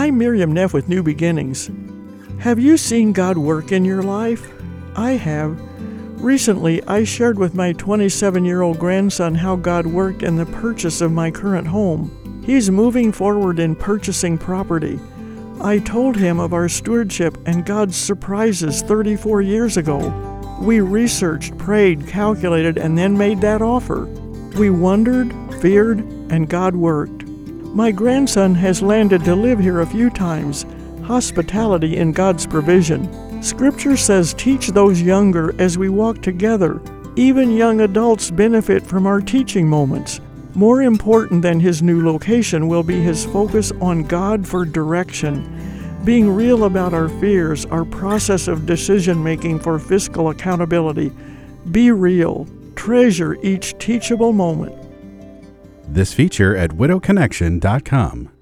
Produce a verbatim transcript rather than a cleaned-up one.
I'm Miriam Neff with New Beginnings. Have you seen God work in your life? I have. Recently, I shared with my twenty-seven-year-old grandson how God worked in the purchase of my current home. He's moving forward in purchasing property. I told him of our stewardship and God's surprises thirty-four years ago. We researched, prayed, calculated, and then made that offer. We wondered, feared, and God worked. My grandson has landed to live here a few times. Hospitality in God's provision. Scripture says, teach those younger as we walk together. Even young adults benefit from our teaching moments. More important than his new location will be his focus on God for direction. Being real about our fears, our process of decision-making for fiscal accountability. Be real. Treasure each teachable moment. This feature at widow connection dot com.